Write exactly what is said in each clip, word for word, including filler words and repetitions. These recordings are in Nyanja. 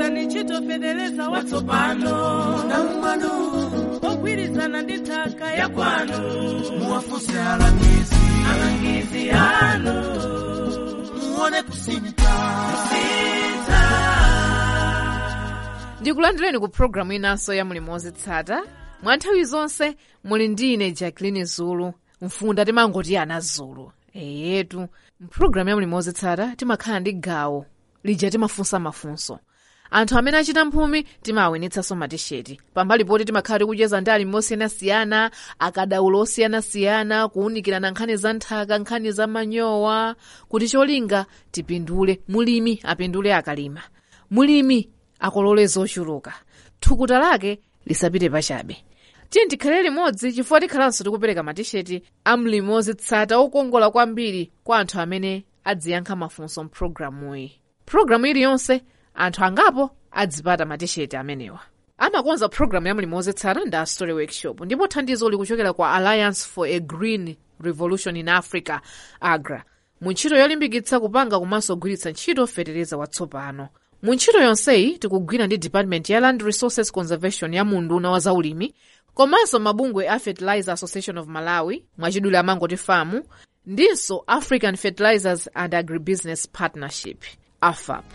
Gwiritsani ntchito fetereza watsopano namumano ogwirizana ndi nthaka ya kwanu muwafunse alangizi alangizi anu muone kusintha kusintha. Ndikulandireni ku programu inanso ya Mulimi Wozitsata. Mwa nthawi zonse muli ndine Jacqueline Zulu, mfunda timangoti ana Zulu. Eyetu mpulogalamu ya Mulimi Wozitsata timakhala ndi gawo lija timafunsa mafunso. Anthu amene achita mphumi timawenetsanso matisheti. Pambali poti timakhala tikucheza ndi alimi osiyanasiyana, akadaulo osiyanasiyana, kuwunikirana nkhani za nthaka, nkhani za manyowa, kuti cholinga tipindule, mulimi apindule akalima, mulimi akolole zochuluka, thukuta lake lisapite pachabe. Tiye tikhale limodzi chifukwa tikhalanso tikupereka matisheti a Mulimi Wozitsata okongola kwambiri kwa anthu amene adziyankha mafunso mpulogalamuyi. Pulogalamu iliyonse anthu angapo adzipata matisheti amenewa. Amakonza pulogalamu ya Mulimi Wozitsata ndi Story Workshop, ndipo thandizo likuchokera kwa Alliance for a Green Revolution in Africa, AGRA, mu ntchito yolimbikitsa kupanga komanso kugwiritsa ntchito fetereza watsopano. Mu ntchito yonseyi tikugwira ndi Department ya Land Resources Conservation ya Munduna wa Zaulimi, komanso mabungwe a Fertilizer Association of Malawi, mwachidule amangoti famu, ndinso African Fertilizers and Agribusiness Partnership, A F A P.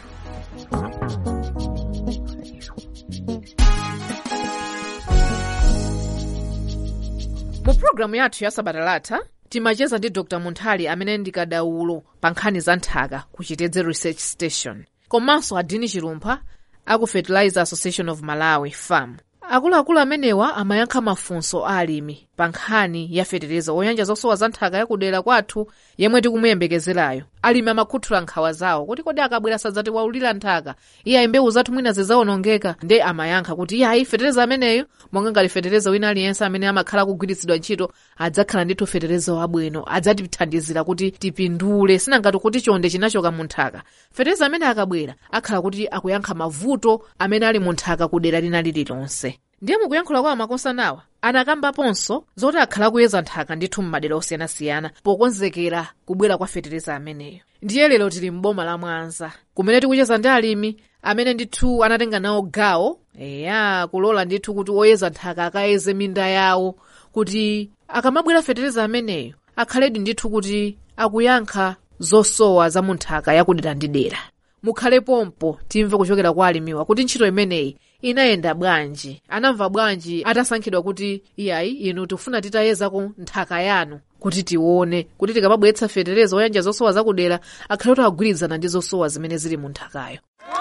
Mu programu yathu ya Sabatalata timacheza ndi Doctor Munthali amene ndi kadaulo pa nkhani za nthaka ku Chitedze Research Station, komanso Adini Chilumpha aku Fertilizer Association of Malawi, famu. Akuluakulu amenewa amayankha mafunso a alimi pa nkhani ya fetereza oyanja zosowa za nthaka yakudera kwathu yemwe tikumuyembekezerayo. Alimi amakhuthula nkhawa zawo kuti kodi akabwera sadzati waulira nthaka iya mbewu zathu mwina zidzaonongeka, nde amayankha kuti iya ayi fetereza ameneyo monga ngati fetereza wina aliyense amene amakhala kugwiritsidwa ntchito adzakhala ndithu fetereza wabwino, adzatithandizira kuti tipindule, sinangati kuti chonde chinachoka mu nthaka. Fetereza amene akabwera akhala kuti akuyankha mavuto amene ali mu nthaka kudera lina lililonse. Ndiye mukuyankhula kwa makosa nawa anakambaponso zoti akhala kuyeza nthaka ndithu m'madera osiyanasiyana pokonzekera kubwera kwa fetereza ameneyo. Ndiye lero tili m'boma la Mwanza kumene tikucheza ndi alimi amene ndithu anatenga nawo gawo eya kulola ndithu kuti oyeza nthaka akayeze minda yawo kuti akamabwera fetereza ameneyo akhaledi ndithu kuti akuyankha zosowa za mu nthaka yakudera ndi dera. Mukhale pompo timve kuchokera kwa alimiwa kuti ntchito imeneyi inayenda bwanji, anamva bwanji atasankhidwa kuti iyayi inu tikufuna titayezako nthaka yanu kuti tione kuti tikamabweretsa fetereza oyanja zosowa zakudera akhale kuti agwirizana ndi zosowa zimene zili mu nthakayo.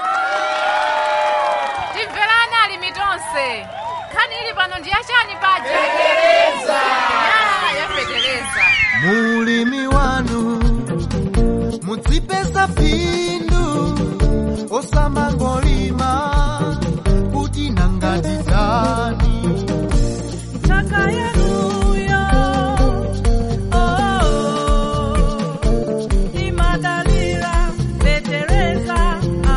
Timverani alimi tonse, nkhani ili pano ndi yachani paja? Fetereza! Ya fetereza. Mulimi wanu mudzipeza phindu osamangolima kuti nangati tani nthaka yanuyo oh imadalira fetereza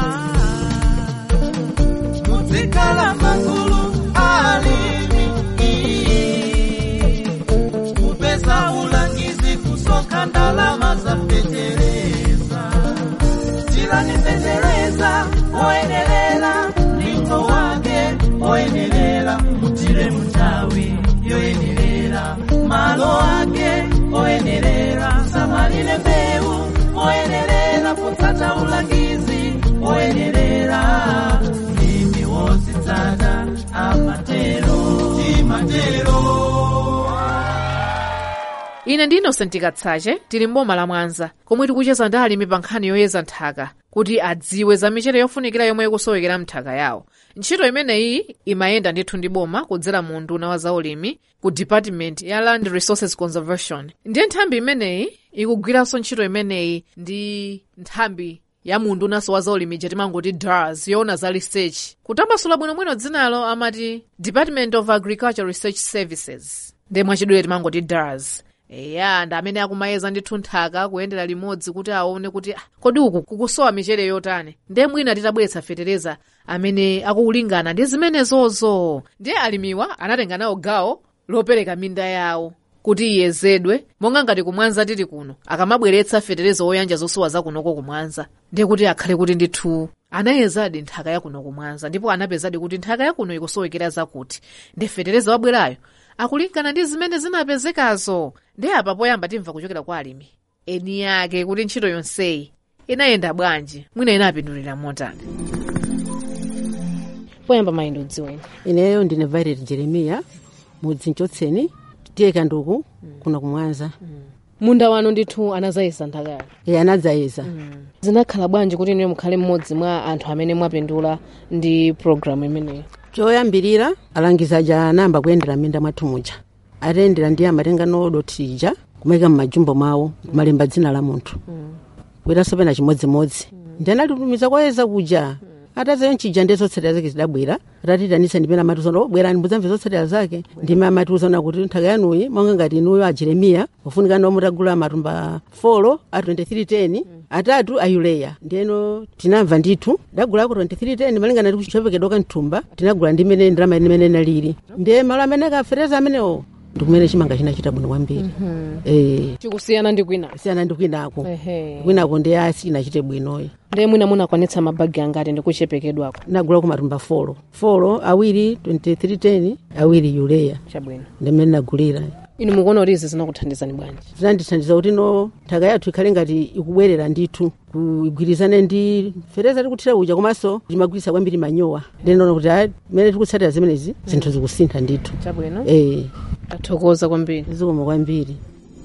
mudzikhala magulu alimi kupeza ulangizi kusonkha ndalama za fetereza. Tirani fetereza oyenerera lingo wake oyenerera, mutire mutawi yoyenerera malo wake oyenerera, samalile mbewu oyenerera, potsata ulangizi oyenerera. Mulimi Wozitsata amatero timatero. Ine ndi Innocent Katsache tili m'boma la Mwanza komwe tikucheza ndi alimi pa nkhani yoyeza nthaka kuti adziwe za michere yofunikira yomwe ikusowekera mnthaka yawo. Ntchito imeneyi imayenda ndithu ndi boma kudzera mu Unduna wa Zaulimi ku Department ya Land Resources Conservation. Ndiye nthambi imeneyi ikugwiranso ntchito imeneyi ndi nthambi ya Unduna wa Zaulimi timangoti D A R S yoona za research. Kutambasula bwinobwino dzinalo amati Department of Agriculture Research Services, ndiye mwachidule timangoti D A R S. Eya nda amene akumayeza ndithu nthaka kuyendera limodzi kuti aone kuti ah, kodi uku kukusowa michere yotani, ndiye mwina titabweretsa fetereza amene akuulingana ndi zimenezozo. Ndiye alimiwa anatenga nawo gawo lopereka minda yawo kuti iyezedwe monga ngati kumwanza tili kuno akamabweretsa fetereza oyanja zosowa za kunoko kumwanza, ndiye kuti akhale kuti ndithu anayezadi nthaka yakuno kumwanza ndipo anapezadi kuti nthaka yakuno ikusowekera zakuti ndi fetereza wabwerayo akulingana ndi zimene zinapezekazo. Ndi apa poyamba timva kuchokera kwa alimi eni yake kuti ntchito yonseyi inayenda bwanji, mwina inapindulira motani. Poyamba mayindo dziweni. Ineyo ndine Violet Jeremia mudzi Nchotseni tiye Kanduku mm. kuno kumwanza. Mm. Munda wanu ndithu anazayesa nthaka. E anazayesa. Mm. Zinakhala bwanji kuti niwe mukhale mmodzi mwa anthu amene mwapindula ndi program imeneyi? Choyambirira alangiza ja namba kuyendera minda mwathu muja. Atendera ndi amatenga nodo tija kumeka mmajumbo mawo kumalemba dzina la munthu. Mm. Kwera sopena chimodzimodzi. Mm. Ndanatumiza kwayeza kuja. Mm. Ataza yonchija ndezotsatira zake zidabwera atatitanisa ndipena matuzono obwerani muzamve zotsatira zake ndima matuzona kuti nthaka yanuyi monga ngati inuyo a Jeremia ufunika no mutagula matumba four a twenty-three ten atatu ayuleya ndeno tinamva ndithu dagula ku twenty-three ten malingana ndi kuchopekedwa nthumba tinagula ndimene ndrama imene nalili ndiye malo amene kafereza amenewo ndikumene chimanga chinachita bwino kwambiri. Mm-hmm. Eh chikusiyana ndi kwina siyana ndi kwinako. Ehe kwinako ndi asi inachite bwinoyi. Ndiye mwina munakwanitsa mabagi angati ndi kuchepekedwako? Nagula ku matumba four four awiri twenty-three ten awiri yuleya chabwino ndimene nagulira. Inu mukuona kuti izi zinakuthandizani bwanji? Zinandithandiza kuti no nthaka yathu ikhale ngati ikubwerera ndithu kugwirizana ndi fereza tikuthira uja komanso timagwirisa kwambiri manyowa ndinoona kuti a mene tikutsatira zimenezi zinthu zikusintha ndithu. Chabwino. Eh athokoza kwambiri. zikoma kwambiri.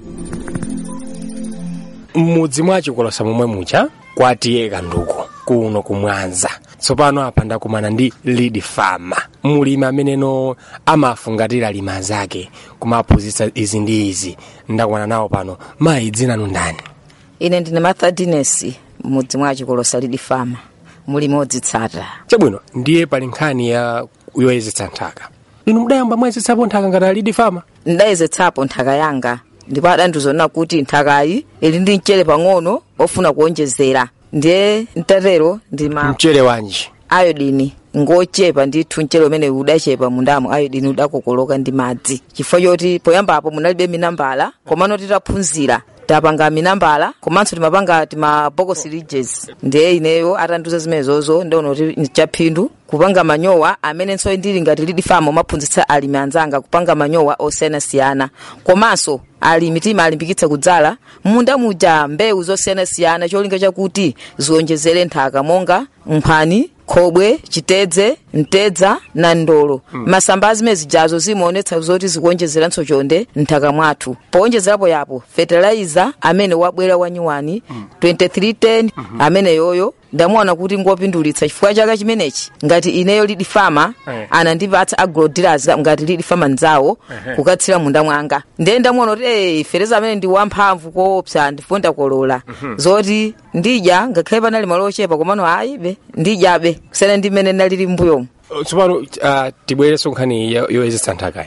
Mudzi mwa Chikolosa momwe mucha kwatiye Kanduku kuno kumwanza. Tsopano apa ndakumana ndi lead farmer mulimi amene no amafungatira lima zake kumaphunzitsa izi ndi izi. Ndakumana nawo pano. Mayi dzina nu ndani? Ine ndine Martha Dines mudzi mwa Chikolosa lead farmer mulimi odzitsata. Chabwino ndiye pali nkhani ya yoyezetsa nthaka. Inu mudayamba mwayezetsapo nthaka ngati lead farmer? Ndayezetsapo nthaka yanga ndipo adandizona kuti nthakayi ili ndi mchere pang'ono ofuna kuonjezera. Ndiye ntatero ndima mchere wanji iodine ngochepa ndithu mchere umene udachepa mundamo iodine udakokoloka ndi madzi chifukwa choti poyamba apo munalibe minambala komano titaphunzira tapanga minambala komanso timapanga timabokosi ridges. Ndiye ineyo atanduza zimenezozo ndaona kuti nchaphindu kupanga manyowa amene nso ndili ngati lead farmer maphunzitsa alimi anzanga kupanga manyowa osiyanasiyana komanso alimi tima alimbikitsa kudzala munda muja mbewu zosiyanasiyana cholinga chakuti ziwonjezere nthaka monga mphani, khobwe, chitedze, mtedza na ndolo. Mm. Masamba azimezi jazo zimaonetsa zoti zikuonjezera nso chonde nthaka mwathu. Poonjezerapo yapo fertilizer amene wabwera wanyuwani mm. twenty-three ten mm-hmm. amene yoyo ndamuona kuti ngopindulitsa chifukwa chaka chimenechi ngati ineyo lead farmer eh. anandipatsa agro dealers ngati lead farmer nzawo eh. kukatsira munda mwanga. Ndiye ndamuona kuti eh fertilizer amene ndi wamphamvu koopsa ndifunda kolola. Mm-hmm. Zoti ndija ngakhale panali malo ochepa komano ayibe ndijabe kusene ndimene nalili mbuyo. Tsopano uh, tibwereso nkhani yoyezetsa nthaka.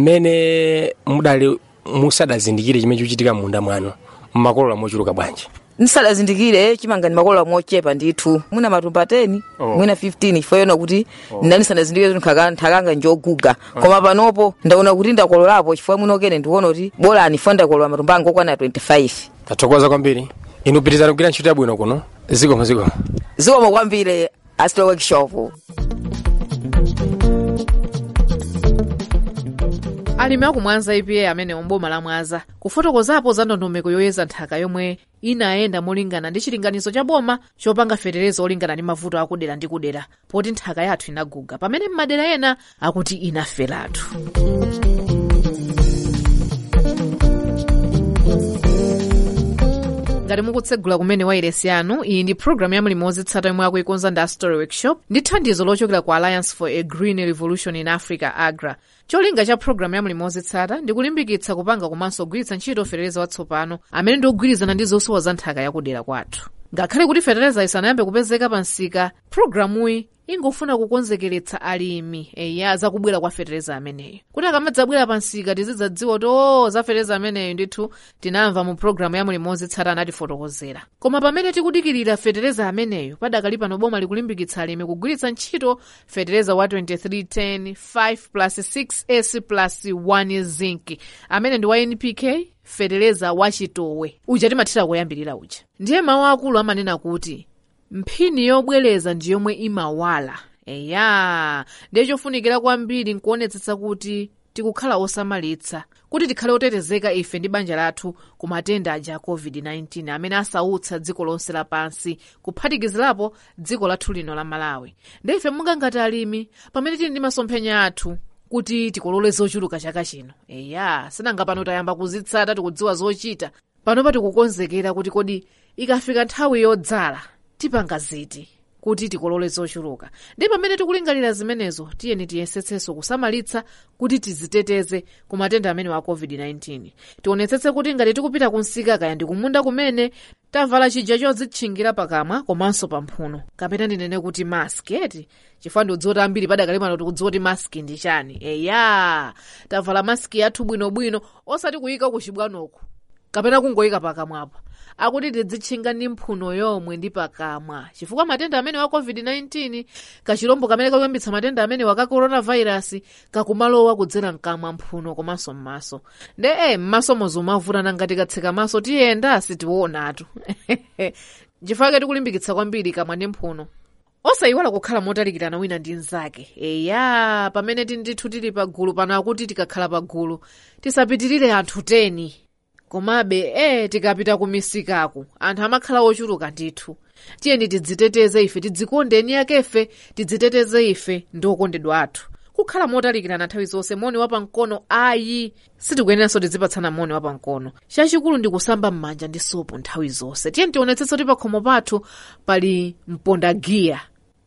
Mmene mudali musadazindikire chimene chikuchitika munda mwanu makolola mochuluka bwanji? Nisadazindikire chimanga ni makolola mochepa ndithu mwina matumba ten oh. mwina fifteen ifoyona kuti oh. ndani sanazindikire nthaka nthakanga njoguga oh. koma panopo ndaona kuti ndakololapo chifukwa munokene ndiona kuti bola anifonda kolola matumba anga okwana twenty-five. Tathokoza kwambiri. Inu pitizana kugwira ntchito yabwino kuno. Zikomo zikomo. Zikomo kwambiri Astro Workshop. Alimi akumwanza I P A amene omboma la Mwanza kufotokozapo za ndondomeko yoyeza nthaka yomwe inayenda molingana ndi chilinganizo cha boma chopanga fetereza olingana ndi mavuto akudera ndi kudera poti nthaka yathu inaguga pamene m'madera ena akuti inaferatu. Ngati mukutsegula kumene wailesi yanu, iyi ndi program ya mlimi wodzitsata yomwe akuikonza ndi Story Workshop ndi thandizo lochokera ku Alliance for a Green Revolution in Africa AGRA. Cholinga cha program ya mlimi wodzitsata ndi kulimbikitsa kupanga komanso kugwiritsa ntchito fetereza watsopano amene ndi ogwirizana ndi zosowa za nthaka yakudera kwathu. Ngakhale kuti fetereza isanayambe kupezeka pa msika, programuyi ingofuna kukonzekeretsa alimi eya zakubwera kwa fetereza ameneyo. Kuti akamadzabwera pa msika tizidzadziwa kuti oh za fetereza ameneyo ndithu tinamva mu programu ya mlimi wodzitsata anatifotokozera. Koma pamene tikudikirira fetereza ameneyo padakali pano boma likulimbikitsa alimi kugwiritsa ntchito fetereza wa twenty-three ten five plus six S plus one zinc amene ndi wa N P K fetereza wachitowe uja timathira kuyambirira uja. Ndiye mawu akulu amanena kuti mphini yobwereza ndi yomwe imawala. Eya, ndiye chofunikira kwambiri nkuonetsetsa kuti tikukhala osamalitsa kuti tikhale otetezeka ife ndi banja lathu ku matenda aja a covid nineteen amene asautsa dziko lonse lapansi kuphatikizirapo dziko lathu lino la Malawi. Ndiye ife monga ngati alimi pamene tili ndi masomphenya athu kuti tikolole zochuluka chaka chino. Eya, sinanga pano tayamba kuzitsata tikudziwa zochita, panopa tikukonzekera kuti kodi ikafika nthawi yodzala tipanga ziti kuti tikolole zochuluka. Ndi pamene tikulingalira zimenezo tiyeni tiyesetsenso kusamalitsa kuti tiziteteze ku matenda amene wa covid nineteen. Tionetsetse kuti ngati tikupita kunsika kaya ndi kumunda kumene tavala chija chodzitchingira pakamwa komanso pamphuno, kapena ndinene kuti mask eti chifukwa ndiudziwa ambiri padakali pano tikudziwa kuti mask ndi chani. Eya, tavala mask yathu bwinobwino osati kuyika ku chibwanoko kapena kungoyika pakamwapo, akuti tidzitchinga ndi mphuno yomwe ndi pakamwa chifukwa matenda amene wa covid nineteen, kachilombo kamene kakuyambitsa matenda amene waka coronavirus kakumalowa kudzera mkamwa, mphuno komanso m'maso. Nde eh m'maso mozo mavutana ngati katseka maso tiyenda sitiwonatu. Chifukwa tikulimbikitsa kwambiri kamwa ndi mphuno osayiwala kukhala motalikirana wina ndi nzake. Eya, pamene ndithu tili pagulu pano akuti tikakhala pagulu tisapitirire anthu ten. Komabe eh tikapita kumisikaku anthu amakhala ochuluka ndithu. Tiyeni tidziteteze ife, tidzikondeni yakefe, tidziteteze ife ndi okondedwa athu. Kukhala motalikirana nthawi zonse, moni wapamkono ayi sitikuyeneranso tidzipatsana moni wapamkono. Chachikulu ndi kusamba m'manja ndi sopo nthawi zonse. Tiyeni tionetsetse kuti pakhomo pathu pali mpondagiya.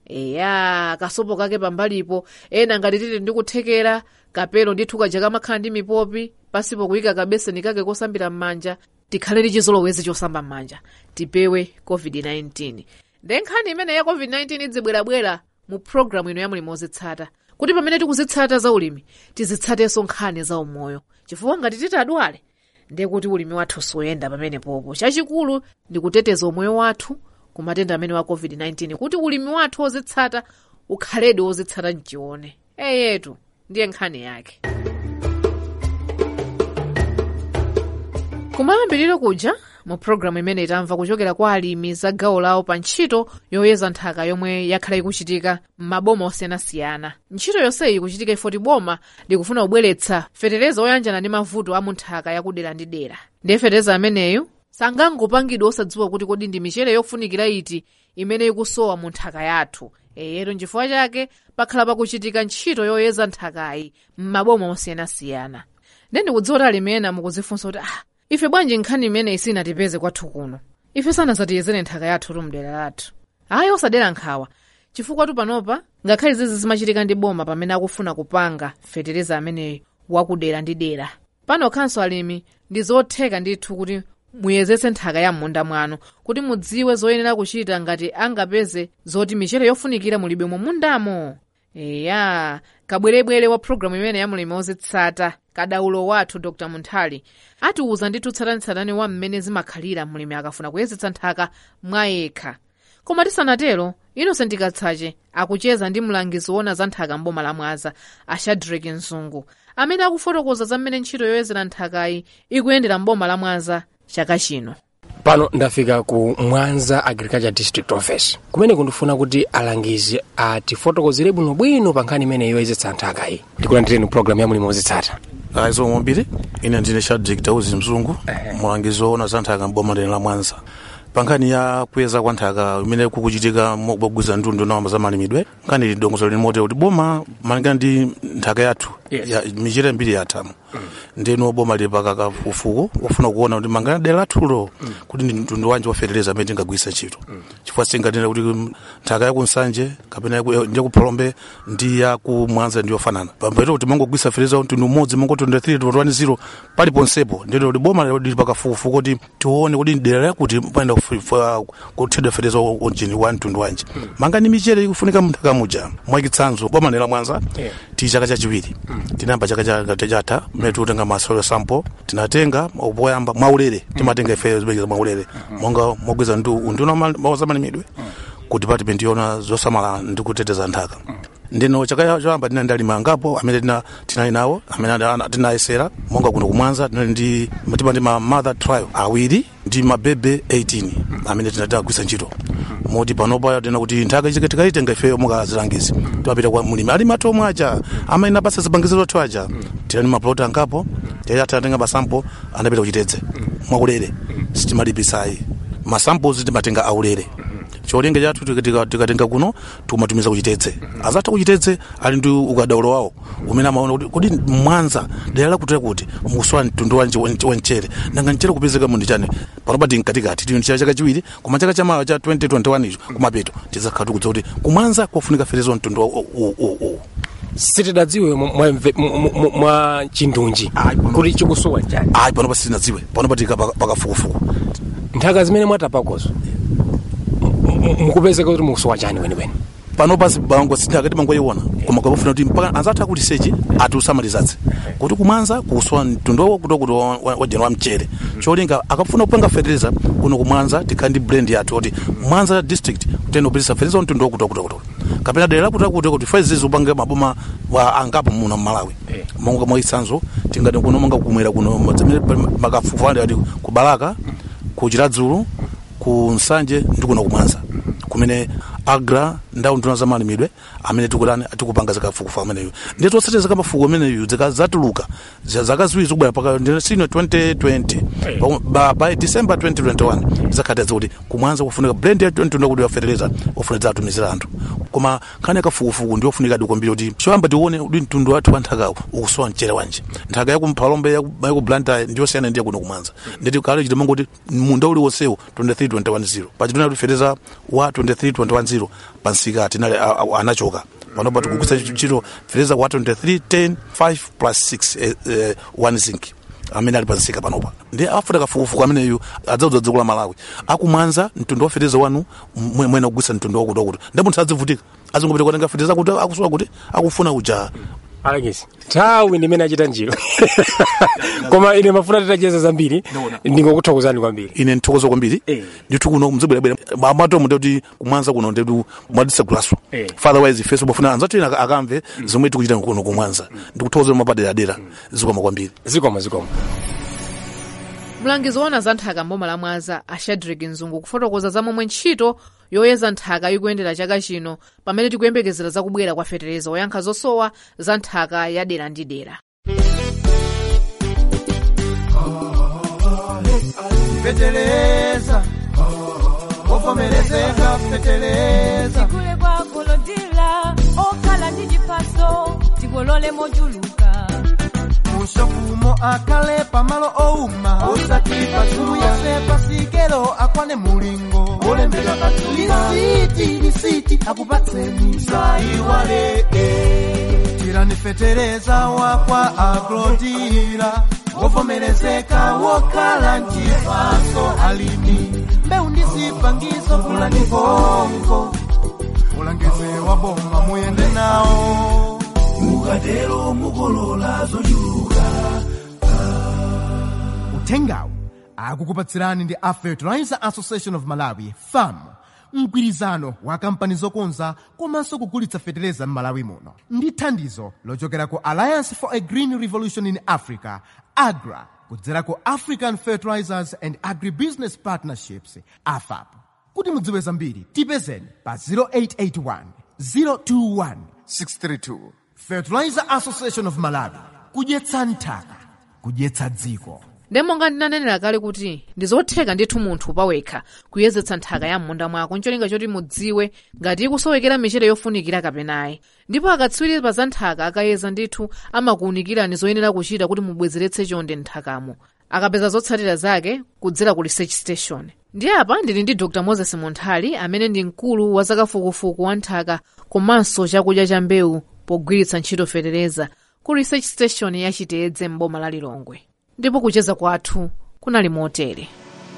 Eya, kasopo kake pambalipo, ena ngati tili ndi kuthekera kapelo ndithu kaja kamakhala ndi mipopi pasipo kuyika kabeseni kake kosambira m'manja, tikhale ndi chizolowezi chosamba m'manja tipewe covid nineteen. Ndi nkhani imene ya covid nineteen idzibwerabwera mu programu ino ya Mulimi Wozitsata, kuti pamene tikuzitsata za ulimi tizitsatenso nkhani za umoyo, chifukwa ngati titadwale ndiye kuti ulimi wathu soyenda pamene popo. Chachikulu ndi kuteteza umoyo wathu ku matenda amene wa covid nineteen, kuti ulimi wathu wozitsata ukhaledi wozitsata mchione. Eyetu ndiye nkhani yake. Kumayambiriro kuja mu programu imene itamva kuchokera kwa alimi za gawo lawo pa ntchito yoyeza nthaka yomwe yakhala ikuchitika m'maboma osiyanasiyana. Ntchito yonseyi kuchitika ifoti boma likufuna kubweretsa fetereza oyanjana ndi mavuto a munthaka yakudera ndi dera. Ndiye fetereza ameneyu sangangopangidwa osadziwa kuti kodi ndi michere yofunikira iti imene ikusowa mu nthaka yathu. Eyeto nchifukwa chake pakhala pakuchitika ntchito yoyeza nthakayi m'maboma osiyanasiyana. Ndiye ndikudziwa kuti alimi ena mukuzifunsa kuti ah, ife bwanji nkhani imene isinatipeze kwathu kuno, ife sanazatiyezere nthaka yathu lumdera lathu. Ayi, osadera nkhawa, chifukwa tu panopa ngakhale zizi zimachitika ndi boma pamene akufuna kupanga fetereza amene wakudera ndi dera. Pano khanso alimi ndi zotheka ndithu kuti muyezetse nthaka ya m'munda mwanu kuti mudziwe zoyenera kuchita ngati angapeze zoti michere yofunikira mulibe mu mundamo. Eya, kabwerebwere wa programu imene ya Mulimi Wozitsata, kadaulo wathu Doctor Munthali atiuza ndithu tsatanitsatane wa mmene zimakhalira mulimi akafuna kuyezetsa nthaka mwayekha. Koma tisanatero, Innocent Katsache akucheza ndi mlangizi wona za nthaka mboma la Mwaza, Shadrack Nzungu, amene akufotokoza za mmene ntchito yoyezera nthakayi ikuyendera mboma la Mwaza chaka chino. Pano ndafika ku Mwanza Agriculture District Office, kumene kundifuna kuti alangizi atifotokozere bwinobwino pa nkhani imene yoyezetsa nthaka iyi. Tikulandireni program ya Mulimi Wozitsata. Aizo mwambiri, ine ndine Shadrack Nzungu, mlangizi wona za nthaka mboma la Mwanza. Pankani ya kuyeza kwa nthaka imene kukuchitika mogwiza ndundu na za malimidwe, nkani dongozo limote kuti boma malingana ndi nthaka yathu ya michere mbiri yathamu. Mm. Ndeno boma lipaka kafufuko ufuna kuona kuti mangana dela tulo mm. kuti ndundu wanje wafetereza amene tingagwisa ntchito. Mm. Chifukwa singatenda kuti nthaka ya kunsanje kapena ndi ku Palombe ndi ya ku Mwanza ndiyo fanana. Pambeto kuti mangogwisa fetereza mtundu umodzi mango twenty-three to twenty pali ponsepo. Ndeno kuti boma lipaka kafufuko kuti tione kuti dela yakuti panda kuthedwa fetereza onjini wa mtundu wanje. Mm. Mangani michere ikufunika munthaka muja. Mwachitsanzo boma la Mwanza yeah. ti chaka chachiwiri. Mm. Tinamba chaka cha tejata metu tenga masolo sample tinatenga oboyamba maulere timatenga ife zibega maulere monga mogweza ndu unduna mawazamani midwe ku department yona zosamala ndi kuteteza nthaka. Ndino chaka chamba tina ndali mangapo amene tina tinali nawo amene tinaisera monga kuno kumwanza ndi matima ndi ma mother trial awiri ndi mabebe eighteen amene tinataka kwisa ntchito moti panopa tena kuti nthaka ichike tikaitenga ifeyo mukazilangizi tiwapita kwa mulimi ali matomwe aja amaina basa zipangizo zothu aja tirani maploti angapo tiyatenga masampo anapita kuchitedze mwakulere sitimalipisayi masamples timatenga aulere cholinga chathu tikatenga kuno tumatumiza kuchitedze azatha kuchitedze ali ndi ukadaulo wawo umene amaona kuti Mwanza dera lakutera kuti mukuswa mtundu wa mchere nanga mchere kupezeka mundi chani panopa tinkatikati tili chaka chachiwiri koma chaka chamawa cha twenty twenty-one icho kumapeto tizakhala kudza kuti kumwanza kufunika ferezo mtundu o sitidadziwe mwa chindunji kuti chikusowa chani ayi panopa sitinadziwe panopa tika pakafukufuku nthaka zimene mwatapakozo mukupezeka kuti mukusowa chani weniweni panopa bango sindakati mangoyiona koma kwafuna kuti mpaka anzatha kuti sechi atusamalizatse kuti kumwanza kusowa mtundu kutokuti wajeno wa mchere cholinga akafuna kupanga fertilizer kuno kumwanza tikandi blend yathu kuti Mwanza district kutenda kupeza fertilizer mtundu kutokuti kapena dera kutokuti kuti faizi upanga maboma wa angapo muno Malawi monga mwisanzo tingati kuno monga kumwera kuno makafufanda ati kubalaka kuchiradzulu ku Nsanje ndikuno kumwanza kumene agra ndau nduna zamani midwe amene tikulani atikupanga zakafukufa ameneyo ndi tosete zakamafuko ameneyo zakazatuluka zakaziwiri zobwera paka sino twenty twenty by, by December twenty twenty-one zakhatadza kuti kumwanza kufunika blend ya twenty twenty kuti yafertilizer ofuneza atumizira anthu koma khane kafukufuku ndio funika dikombiro kuti choyamba tione udi mtundu wathu wa nthakawo ukusowa mchere wanje nthaka ya kumphalombe ya ku blanta ndio siyana ndiye kuno kumwanza nditi kale chiti mangoti munda uli wosewo twenty-three twenty ten pachituna kuti fertilizer wa twenty-three twenty ten pansika tinali anachoka panopa tikugwisa chiro fertilizer wa twenty-three ten five plus six uh, one zinc amene ali pansika panopa ndi afuta kafukufuku ameneyo adzaudzadza kula Malawi akumwanza mtundu wa fertilizer wanu mwena kugwisa mtundu wakuti wakuti ndi munthu adzivutika azingopita kutenga fertilizer kuti akusowa kuti akufuna uja alakisi tawi ndimene achita njiro koma ine mafuna titacheza zambiri ndingokuthokozani kwambiri ine nthokozo kwambiri ndithu kuno mdzibwera amato mutoti kumwanza kuno ndedu mwadisa glass otherwise face bafuna anzati akamve zomwe tikuchita kuno kumwanza ndikuthokoza mapadera dera zikoma kwambiri zikoma zikoma mlangizi woona za nthaka mboma la Mwanza a Shadrack Nzungu kufotokoza za momwe ntchito yoyeza nthaka ikuyendera chaka chino pamene tikuyembekezera zakubwera kwa fertilizer oyankha zosowa za nthaka ya dera ndi dera. Fertilizer ovomerezeka fertilizer tikule kwa kolodila okala ndi chipaso tikolole mojuluka mushafumo akale pamalo ouma osatipa suyase pasikelo akwane mulingo olembera lisiti lisiti akupatseni saiwale tirani fertilizer wakwa agrodila wovomerezeka wokala nchifaso alimi mbeu ndizipangizo kulani bongo ulangeze wa bomba muyende nao mukadero mukolola zojuka utengawu akukupatsirani ndi a Fertilizer Association of Malawi FAM mgwirizano wa kampani zokonza komanso kugulitsa fertilizer m'Malawi muno ndi thandizo lochokera ku Alliance for a Green Revolution in Africa AGRA kudzera ku African Fertilizers and Agribusiness Partnerships A F A P. Kuti mudziwe zambiri tipezeni pa zero eight eight one zero two one six three two. Fertilizer Association of Malawi, kudyetsa nthaka, kudyetsa dziko. Ndemonga ndinanenera kale kuti ndizotheka ndithu munthu pawekha kuyezetsa nthaka ya munda mwako ncholinga choti mudziwe ngati ikusowekera michere yofunikira kapenayi. Ndipo akatswiri pa za nthaka akayeza ndithu amakuunikirani zoyenera kuchita kuti mubwezeretse chonde nthakamo. Akapeza zotsatira zake kudzera ku research station. Ndi apa ndili ndi Doctor Moses Munthali amene ndi mkulu wa zakafukufuku wa nthaka komanso chakudya cha mbewu pogwiritsa ntchito fertilizer ku research station ya Chitedze m'boma la Lilongwe. Ndipo kucheza kwathu kunali motere.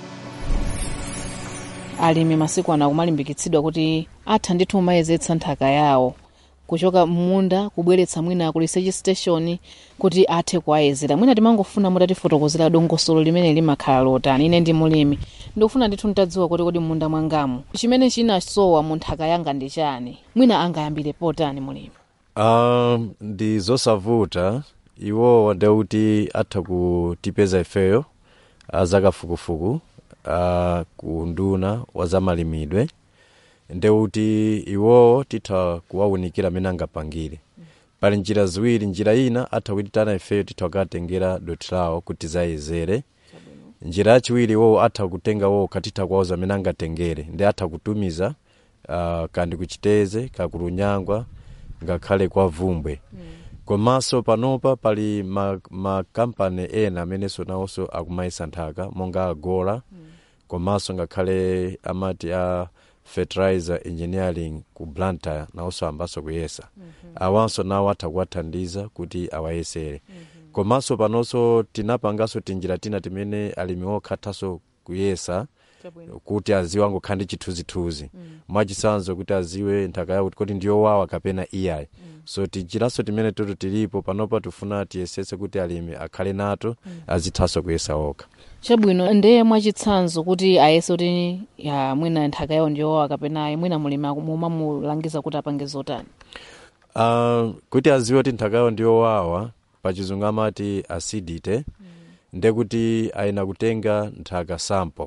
Alimi masiku ana kumalimbikitsidwa kuti atha ndithu umayezetsa nthaka yawo kuchoka munda kubweretsa mwina ku research station kuti athe kuayezera. Mwina timangofuna mutatifotokozera dongosolo limene limakhala lotani. Ine ndi mulimi ndikufuna ndithu ntadziwa kuti kodi munda mwangamu chimene chinasowa mu nthaka yanga ndi chani. Mwina angayambire potani mulimi. Um, ndi zosavuta iwo ndeuti atha kutipeza ifeyo azakafukufuku uh, ku nduna wa zamalimidwe ndekuti iwowo titha kuwawunikira amene angapangire pali njira ziwiri. Njira ina atha kuti tana ifeyo titha kukatengera doti lawo kuti zayezere. Njira yachiwiri iwowo atha kutenga wo katitha kwawoza amene angatengere ndi atha kutumiza uh, kandi kuchiteze kakulunyangwa ngakhale kwa vumbwe. mm. Komanso panopa pali makampani ma ena amenenso nawonso akumayisa nthaka monga Agola. mm. Komanso ngakhale amati a fertilizer engineering ku Blantyre nawonso ambaso kuyesa. mm -hmm. Awanso nawo atha kuwathandiza kuti awayesere. mm -hmm. Komanso panonso tinapangaso tinjira tina timene alimi okhathaso kuyesa kuti aziwe angokhandi chithunzithunzi. mm. Mwachisanzo kuti aziwe nthaka yawo kuti ndiyo wawa kapena iyayi. mm. So tinjiraso timene toto tilipo panopa tufuna tiyesese kuti alimi akhale nato. mm. azithaso kuyesa okha. Chabwino ndiye mwachitsanzo kuti ayese kuti ya mwina nthaka yawo ndiyo wawa kapena mwina mulimi mumamulangiza kuti apange zotani. Uh, kuti aziwe kuti nthaka yawo ndiyo wawa pachizungu amati acidity. mm. ndekuti ayina kutenga nthaka sample.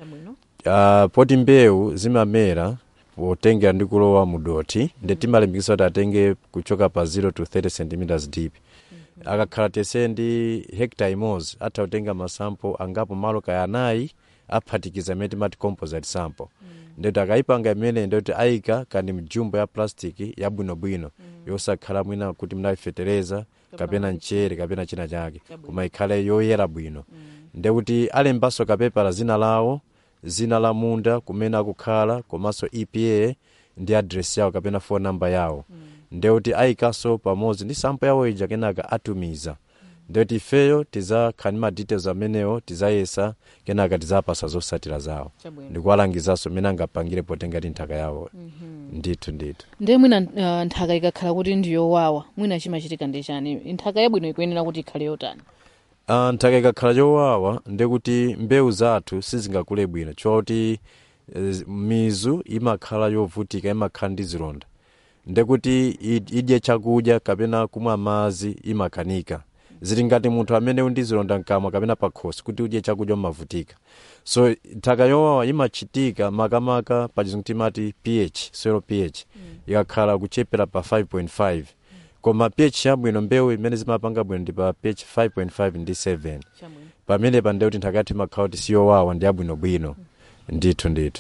Uh, poti mbewu zimamera potengera ndi kulowa mudoti ndi timalimbikisa kuti atenge kuchoka pa zero to thirty centimeters deep. mm -hmm. Akakhala tese ndi hectare imodzi atha kutenga masample angapo malo kaya anayi aphatikiza meti mati composite sample. mm. Ndeti akayipanga imene ndeti ayika kandi mjumbo ya plastiki ya bwinobwino. mm. Yosakhala mwina kuti mnayifetereza kapena nchere kapena china chake koma ikhale yoyera bwino. mm. Ndekuti alembaso kapepala zina lawo, zina la munda kumene akukhala komanso E P A ndi address yawo kapena phone number yawo. mm. Ndekuti ayikaso pamodzi ndi sample yawo ija kenaka atumiza. mm. Ndekuti ifeyo tizakhala ma details amenewo tizayesa kenaka tizapasa zosatira zawo. Ndikuwalangizaso mene angapangire potenga nthaka yawo. mm -hmm. Ndithu ndithu. Ndiye mwina uh, nthaka ikakhala kuti ndiyo wawa mwina chimachitika ndi chani? Nthaka yabwino ikuyenera kuti ikhale yotani? Uh, nthaka ikakhala yowawa ndekuti mbewu zathu sizingakule bwino choti uh, mizu imakhala yovutika imakhala ndi zilonda. Ndekuti idye chakudya kapena kumwa madzi imakanika. Zili ngati munthu amene ndi zilonda mkamwa kapena pakhosi kuti udye chakudya mavutika. So nthaka yowawa imachitika makamaka pachizungu timati pH, soil pH. mm. Ikakhala kuchepera pa five point five. Koma pH yabwino mbewu imene zimapanga bwino ndi pa pH five point five ndi seven. Pamene pa ndeuti nthaka yathu imakhala kuti siyo wawa ndi yabwino bwino. Ndithu ndithu.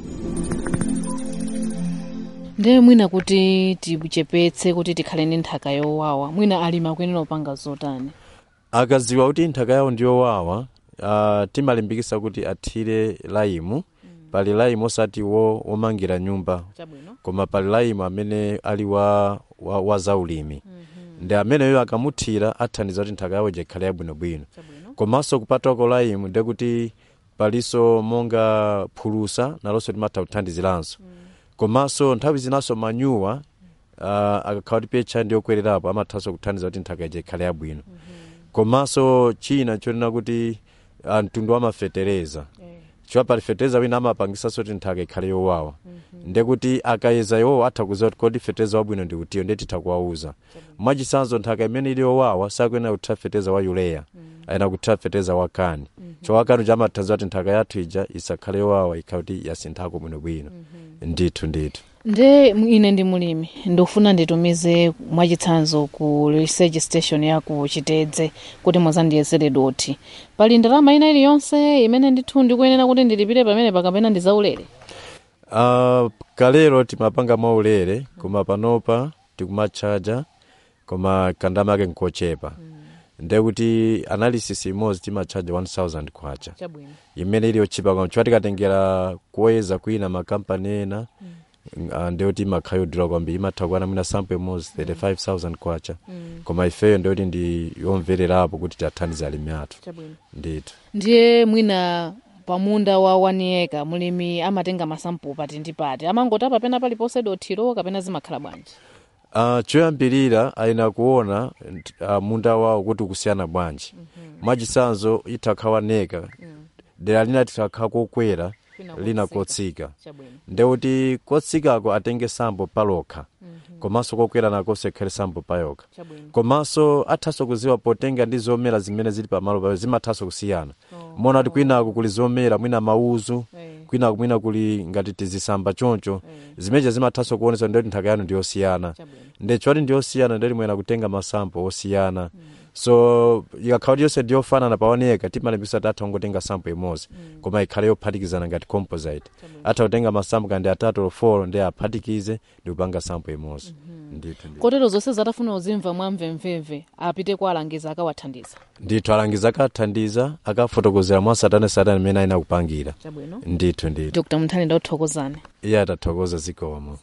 Ndiye mwina kuti tichepetse kuti tikhale ndi nthaka yowawa mwina alimi akuyenera kupanga zotani? Akaziwa kuti nthaka yawo ndiyo wawa, uh, timalimbikisa kuti athire laimu. mm. Pali laimu osati wo omangira nyumba. Chabwino. Koma pali laimu amene ali wa, wa, wa zaulimi. mm -hmm. Ndi amene yo akamuthira athandiza kuti nthaka yawo ikhale yabwino bwino. Komanso kupatwako laimu ndekuti paliso monga phulusa nalonso timatha kuthandiziranso. mm. Komanso nthawi zinaso manyuwa uh, akakhala kuti pecha ndiyokwererapo amathanso kuthandiza kuti nthaka ija ikhale yabwino. mm -hmm. Komanso china chonena kuti uh, mtundu wa mafetereza. yeah. Chwa pali fetereza wina amapangisaso kuti nthaka ikhale yowawa. mm -hmm. Ndekuti akayeza yowo atha kuziwa kuti kodi fetereza wabwino ndi utiyo ndeti tikuwauza. Mwachisanzo nthaka imene ili yowawa sakuyenera kutha fetereza wa urea. mm -hmm. Ayena kutha fetereza wa kani. mm -hmm. Chwa kani chamathandiza kuti nthaka yathu ija isakhale yowawa ikhale kuti yasinthako bwino bwino. mm -hmm. Ndithu ndithu. Nde ine ndi mulimi ndofuna nditumize mwachitsanzo ku research station ya ku Chitedze kuti muzandiyesere doti. Pali ndalama ina iliyonse imene ndithu ndikuyenera kuti ndilipire pamene pakapena ndizaulere? Uh, kalero timapanga maulere koma panopa tikumachaja koma kandama yake nkochepa. mm. Ndekuti analysis imodzi timachaja one thousand kwacha. Chabwino. Imene ili yochipa kwa chwati katengera kuweza kuina makampani ena. mm. Uh, ndekuti imakhayo dira kwambiri imathakwana mwina sample imodzi thirty-five thousand kwacha. mm. Koma ifeyo ndekuti ndi yomvererapo kuti tathandiza alimi athu. Chabwino. Ndithu. Ndiye mwina pamunda wa one acre mulimi amatenga masample pati ndi pati amangota papena paliponse dotiro kapena zimakhala bwanji? Uh, choyambirira ayina kuona uh, munda wawo kuti kusiyana bwanji. mm -hmm. Mwachisanzo itakhawa neka. mm. Dera lina titakha kokwera lina kotsika. Ndekuti kotsikako atenge sample palokha. mm -hmm. Komanso kokwera nako sekhale sample payoka. Komanso athaso kuziwa potenga ndi zomera zimene zili pamalo payo zimathaso kusiyana. oh. Mona kuti kwinako kuli zomera mwina mauzu. hey. kwina kumwina kuli ngati tizisamba choncho zimenezo zimathanso kuonesa ndoti nthaka yanu ndiyosiyana nde choti ndiyosiyana ndeti mwena kutenga masampo osiyana so ikakhala yonse ndiyofanana paoneka timalembisa tatha kungotenga sampo imodzi koma ikhale yophatikizana ngati composite atha kutenga masampo kandi atatu or four ndi aphatikize ndi kupanga sampo imodzi ndithu kotero zonse zatafuna uzimva mwamvemvemve apite kwa alangiza akawathandiza ndithu alangiza akathandiza akafotokozera mwasatane-satane mmene ayina kupangira ndithu ndithu Dr Munthali ndothokozani iye atathokoza zikomo.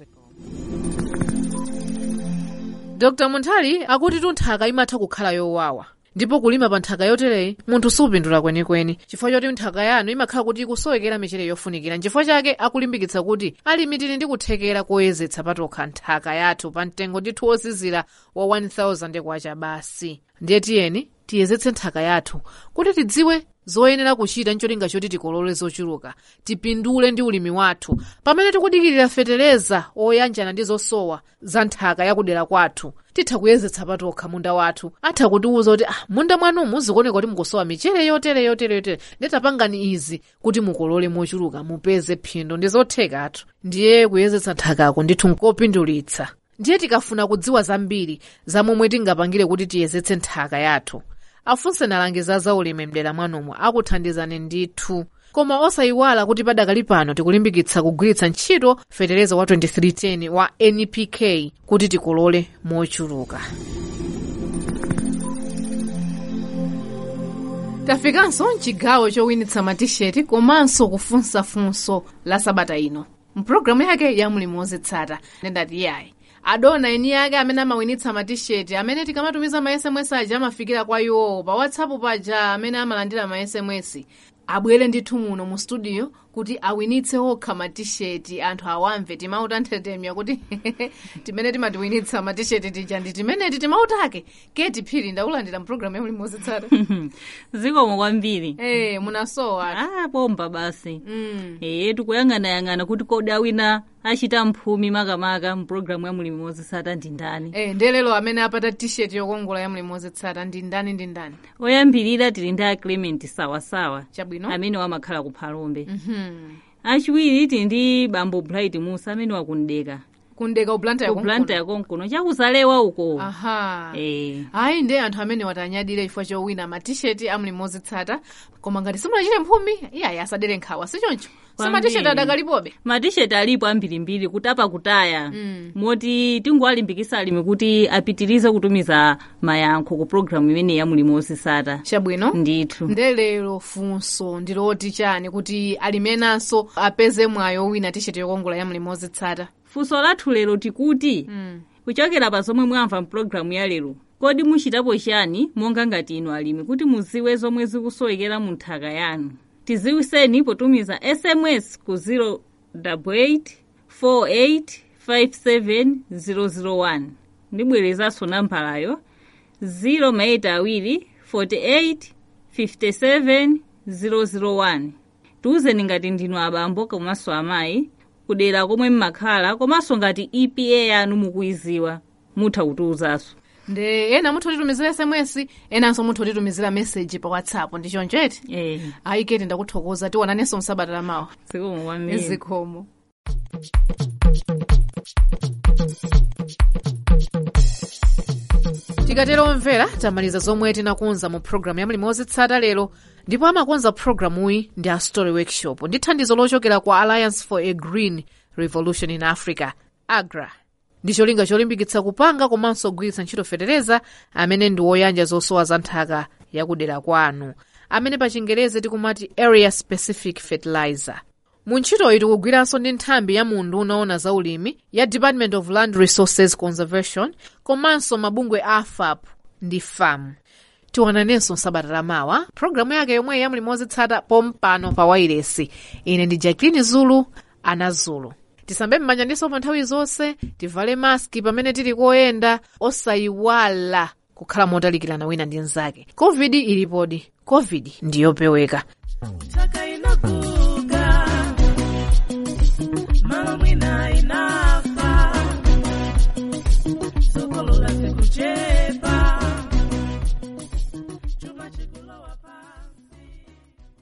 Dr Munthali akuti tunthaka imatha kukhala yowawa ndipo kulima pa nthaka yotereyi munthu supindula kwenikweni chifukwa choti nthaka yanu imakhala kuti ikusowekera michere yofunikira nchifukwa chake akulimbikitsa kuti alimi tili ndi kuthekera koyezetsa patokha nthaka yathu pa mtengo ndithu wozizira wa one thousand kwacha basi ndiye tiyeni tiyezetse nthaka yathu kuti tidziwe zoyenera kuchita ncholinga choti tikolole zochuluka tipindule ndi ulimi wathu pamene tikudikirira fetereza oyanjana ndi zosowa za nthaka yakudera kwathu titha kuyezetsa patokha munda wathu atha kutiwuza kuti ah, munda mwanu muzikuoneka kuti mukusowa michere yotere yotere yotere ndetapangani izi kuti mukolole mochuluka mupeze phindu ndi zothekatu ndiye kuyezetsa nthakako ndithu nkopindulitsa ndiye tikafuna kudziwa zambiri za momwe tingapangire kuti tiyezetse nthaka yathu afunse nalangiza za ulimi mdera mwanumo akuthandizani ndithu koma osayiwala kuti padakali pano tikulimbikitsa kugwiritsa ntchito fetereza wa twenty-three ten wa N P K kuti tikolole mochuluka. Tafikanso mchigawo chowinitsa matisheti komanso kufunsa funso la sabata ino mpulogalamu yake ya mulimi wozitsata ndendati yayi adona eni yake amene amawinitsa matisheti amene tikamatumiza ma S M S aja amafikira kwa iwo pa WhatsApp paja amene amalandira ma S M S abwere ndithu muno mu studio kuti awinitse okha matisheti anthu awamve timautanthetemya kuti timene timatiwinitsa matisheti tija ndi timeneti timautake keti phiri ndaulandira mpulogalamu ya mulimi wozitsata zikomo kwambiri eh munasowa ah bomba basi mm. eh tikuyangana yangana kuti kodi awina achita mphumi makamaka mpulogalamu ya mulimi wozitsata ndi ndani eh ndelelo amene apata t-shirt yokongola ya mulimi wozitsata ndi ndani ndi ndani oyambirira tili ndi Clement sawa sawa chabwino amene wamakhala ku Phalombe mhm achiwiri tili ndi Bambo Bright Musa amene wakundeka kundeka ublanta yakonkono ublanta yakonkono chakuzalewa uko aha eh ayi ndi anthu amene watanyadira ifwa chowina ma t-shirt a mulimi wozitsata koma ngati simunachite mphumi iyayi asadere nkhawa sichoncho sama t-shirt adakalipobe ma t-shirt alipo ambirimbiri kutapa kutaya mm. moti tingowalimbikisa alimi kuti apitirize kutumiza mayankho ku program imene ya mulimi wozitsata chabwino ndithu ndelero funso ndiloti chani kuti alimenanso apeze mwayo wina t-shirt yokongola ya mulimi wozitsata funso lathu lero tikuti mm. kuchokera pa zomwe mwamva mpulogalamu ya lero kodi muchitapo chani monga ngati inu alimi kuti muziwe zomwe zikusowekera mu nthaka yanu tiziwiseni potumiza S M S ku zero eight eight four eight five seven zero zero one ndibwerezanso nambalayo zero eight awiri forty eight fifty seven zero zero one tiwuzeni ngati ndinu abambo komanso amayi kudera komwe mmakhala komanso ngati E P A yanu mukuiziwa mutha kutiwuzanso nde ena muthu otitumizira S M S enanso muthu otitumizira message pa WhatsApp ndi choncho eti eh ayi keti ndakuthokoza tionanenso msabata lamawa zikomo kwambiri zikomo tikatero omvera tamaliza zomwe tinakonza mu programu ya mulimi wozitsata lero ndipo amakonza programu iyi ndi a story workshop ndi thandizo lochokera kwa Alliance for a Green Revolution in Africa agra ndi cholinga cholimbikitsa kupanga komanso kugwiritsa ntchito fetereza amene ndi woyanja zosowa za nthaka yakudera kwanu amene pa Chingerezi tikumati area specific fertilizer. Mu ntchitoyi tikugwiranso ndi nthambi ya mundu unaona za ulimi ya Department of Land Resources Conservation komanso mabungwe a F A P ndi FAM. Tiwananenso sabata lamawa programu yake yomwe ya mulimi wozitsata pompano pa wailesi. Ine ndi Jacqueline Zulu ana Zulu. Tisambe m'manja ndiso pa nthawi zonse, tivale maski pamene tili koyenda, osayiwala kukhala motalikirana wina ndi nzake. COVID ilipodi, COVID ndiyopeweka.